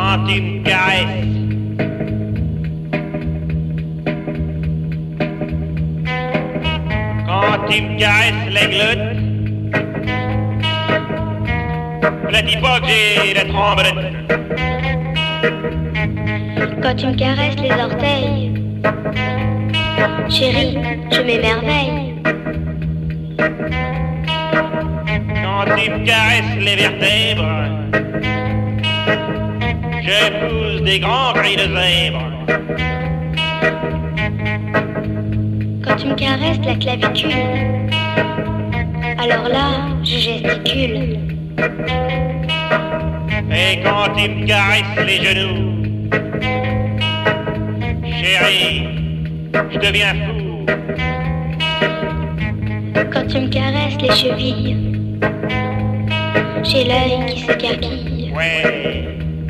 Quand tu me caresses, quand tu me caresses les glottes, ne dis pas que j'ai la tremblette. Quand tu me caresses les orteils, chérie, je m'émerveille. Quand tu me caresses les vertèbres, je pousse des grands cris de zèbre. Quand tu me caresses la clavicule, alors là, je gesticule. Et quand tu me caresses les genoux, chérie, je deviens fou. Quand tu me caresses les chevilles, j'ai l'œil qui s'écarquille. Ouais.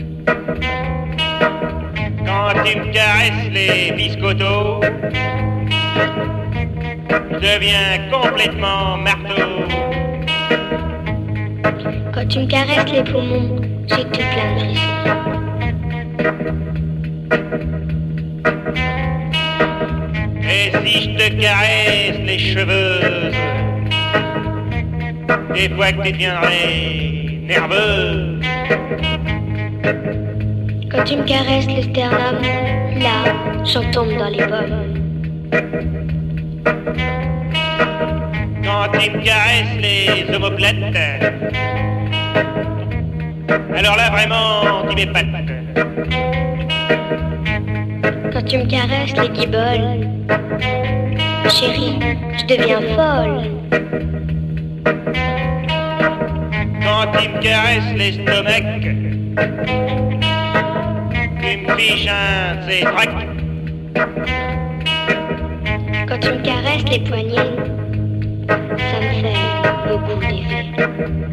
Quand tu me caresses les biscottos, je deviens complètement marteau. Quand tu me caresses les poumons, j'ai tout plein de frissons. Et si je te caresse les cheveux, des fois que tu deviendrais nerveux. Quand tu me caresses le sternum, là, j'en tombe dans les pommes. Quand tu me caresses les omoplates, alors là vraiment tu m'épates. Quand tu me caresses les guiboles, chérie, je deviens folle. Quand tu me caresses l'estomac, tu me fiches un de ces tracs. Quand tu me caresses les poignets, ça me fait beaucoup d'effet.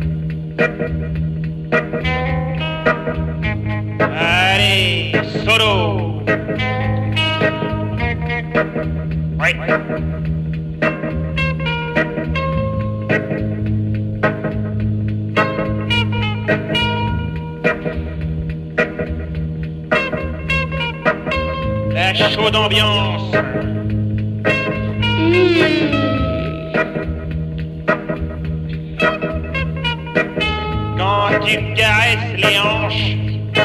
Allez, solo. Oui. La chaude ambiance. Quand tu me caresses les hanches,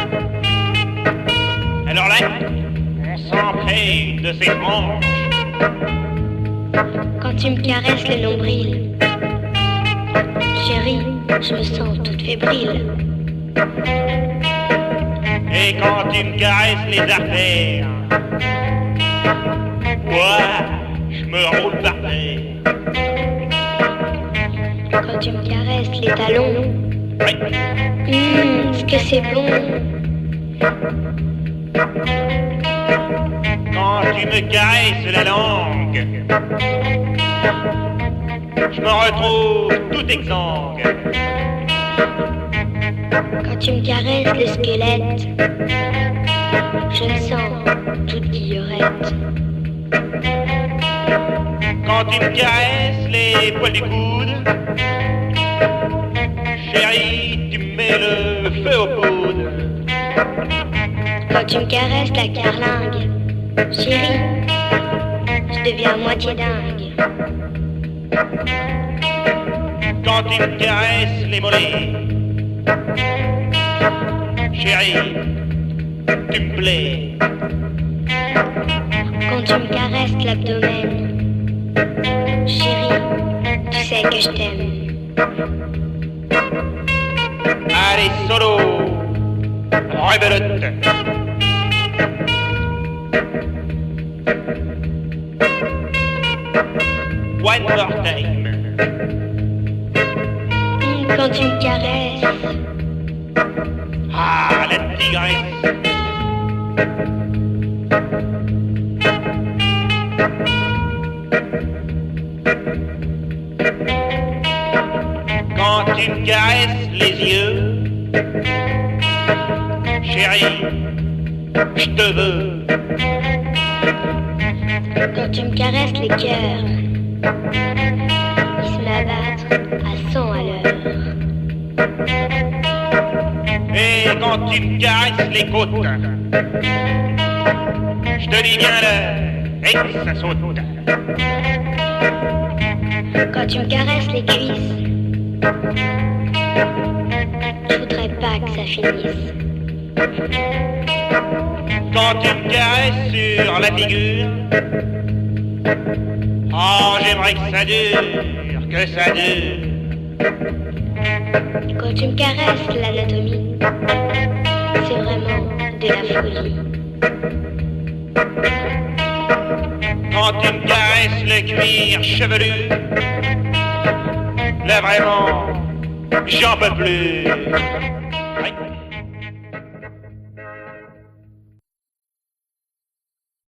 alors là, on s'empresse de ses hanches. Quand tu me caresses le nombril, chérie, je me sens toute fébrile. Et quand tu me caresses les artères, moi, je me roule par terre. Quand tu me caresses les talons, Oui. ce que c'est bon. Quand tu me caresses la langue, je me retrouve tout exsangue. Quand tu me caresses le squelette, je me sens toute guillerette. Quand tu me caresses les poils du coude, chérie, tu me mets le feu au coude. Quand tu me caresses la carlingue, chérie, je deviens à moitié dingue. Quand tu me caresses les mollets, chérie, tu me plais. Quand tu me caresses l'abdomen, chérie, tu sais que je t'aime. Allez, solo, rebelote. One more time. Quand tu me caresses, Ah, la tigresse. Quand tu me caresses les yeux, chérie, je te veux. quand tu me caresses les cœurs, ils se m'abattent à 100 à l'heure. Et quand tu me caresses les côtes, je te dis bien le et ça saute. Quand tu me caresses les cuisses, je voudrais pas que ça finisse. Quand tu me caresses sur la figure, oh j'aimerais que ça dure, que ça dure. Quand tu me caresses l'anatomie, c'est vraiment de la folie. Quand tu me caresses le cuir chevelu, là vraiment, j'en peux plus.